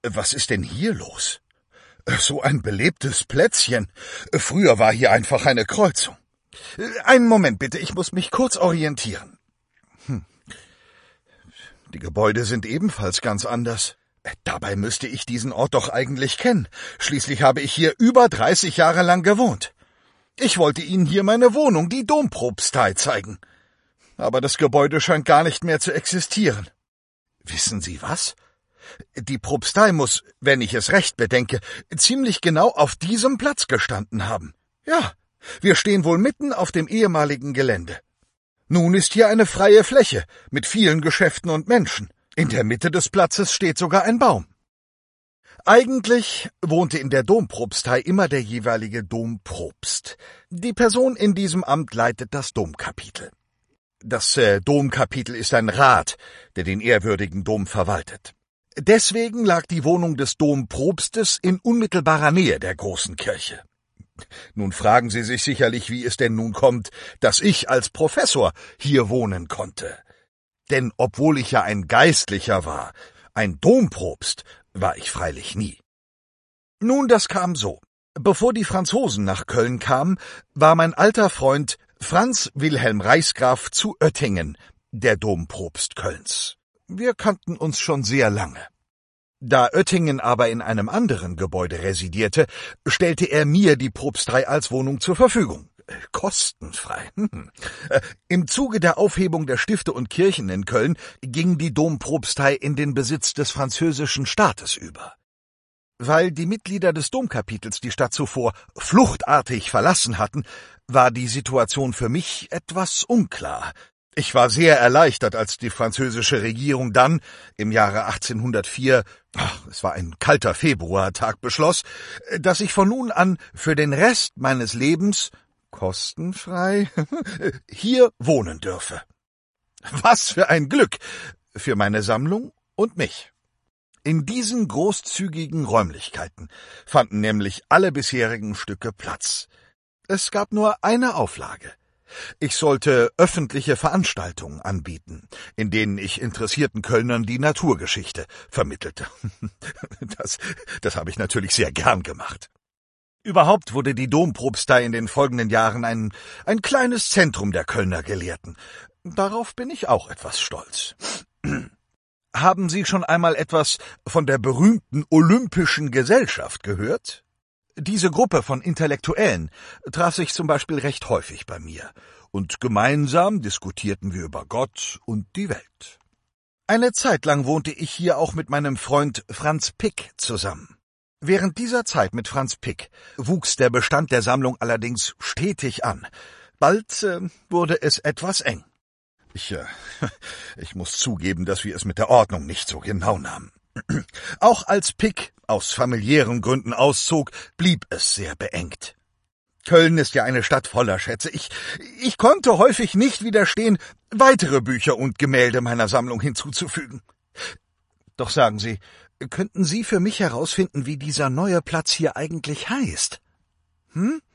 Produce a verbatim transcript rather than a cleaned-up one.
Was ist denn hier los? So ein belebtes Plätzchen. Früher war hier einfach eine Kreuzung. Einen Moment bitte, ich muss mich kurz orientieren. Hm. Die Gebäude sind ebenfalls ganz anders. Dabei müsste ich diesen Ort doch eigentlich kennen. Schließlich habe ich hier über dreißig Jahre lang gewohnt. Ich wollte Ihnen hier meine Wohnung, die Dompropstei, zeigen. Aber das Gebäude scheint gar nicht mehr zu existieren. Wissen Sie was? Die Propstei muss, wenn ich es recht bedenke, ziemlich genau auf diesem Platz gestanden haben. Ja, wir stehen wohl mitten auf dem ehemaligen Gelände. Nun ist hier eine freie Fläche mit vielen Geschäften und Menschen. In der Mitte des Platzes steht sogar ein Baum. Eigentlich wohnte in der Dompropstei immer der jeweilige Dompropst. Die Person in diesem Amt leitet das Domkapitel. Das äh, Domkapitel ist ein Rat, der den ehrwürdigen Dom verwaltet. Deswegen lag die Wohnung des Dompropstes in unmittelbarer Nähe der großen Kirche. Nun fragen Sie sich sicherlich, wie es denn nun kommt, dass ich als Professor hier wohnen konnte. Denn obwohl ich ja ein Geistlicher war, ein Dompropst war ich freilich nie. Nun, das kam so. Bevor die Franzosen nach Köln kamen, war mein alter Freund Franz Wilhelm Reichsgraf zu Oettingen der Dompropst Kölns. Wir kannten uns schon sehr lange. Da Oettingen aber in einem anderen Gebäude residierte, stellte er mir die Propstei als Wohnung zur Verfügung. Kostenfrei. Im Zuge der Aufhebung der Stifte und Kirchen in Köln ging die Dompropstei in den Besitz des französischen Staates über. Weil die Mitglieder des Domkapitels die Stadt zuvor fluchtartig verlassen hatten, war die Situation für mich etwas unklar. Ich war sehr erleichtert, als die französische Regierung dann, im Jahre achtzehnhundertvier, ach, es war ein kalter Februartag, beschloss, dass ich von nun an für den Rest meines Lebens kostenfrei hier wohnen dürfe. Was für ein Glück für meine Sammlung und mich. In diesen großzügigen Räumlichkeiten fanden nämlich alle bisherigen Stücke Platz. Es gab nur eine Auflage. Ich sollte öffentliche Veranstaltungen anbieten, in denen ich interessierten Kölnern die Naturgeschichte vermittelte. Das, das habe ich natürlich sehr gern gemacht. Überhaupt wurde die Dompropstei in den folgenden Jahren ein, ein kleines Zentrum der Kölner Gelehrten. Darauf bin ich auch etwas stolz. Haben Sie schon einmal etwas von der berühmten Olympischen Gesellschaft gehört? Diese Gruppe von Intellektuellen traf sich zum Beispiel recht häufig bei mir, und gemeinsam diskutierten wir über Gott und die Welt. Eine Zeit lang wohnte ich hier auch mit meinem Freund Franz Pick zusammen. Während dieser Zeit mit Franz Pick wuchs der Bestand der Sammlung allerdings stetig an. Bald äh, wurde es etwas eng. Ich, äh, ich muss zugeben, dass wir es mit der Ordnung nicht so genau nahmen. Auch als Pick aus familiären Gründen auszog, blieb es sehr beengt. Köln ist ja eine Stadt voller Schätze. Ich, ich konnte häufig nicht widerstehen, weitere Bücher und Gemälde meiner Sammlung hinzuzufügen. Doch sagen Sie, könnten Sie für mich herausfinden, wie dieser neue Platz hier eigentlich heißt? Hm?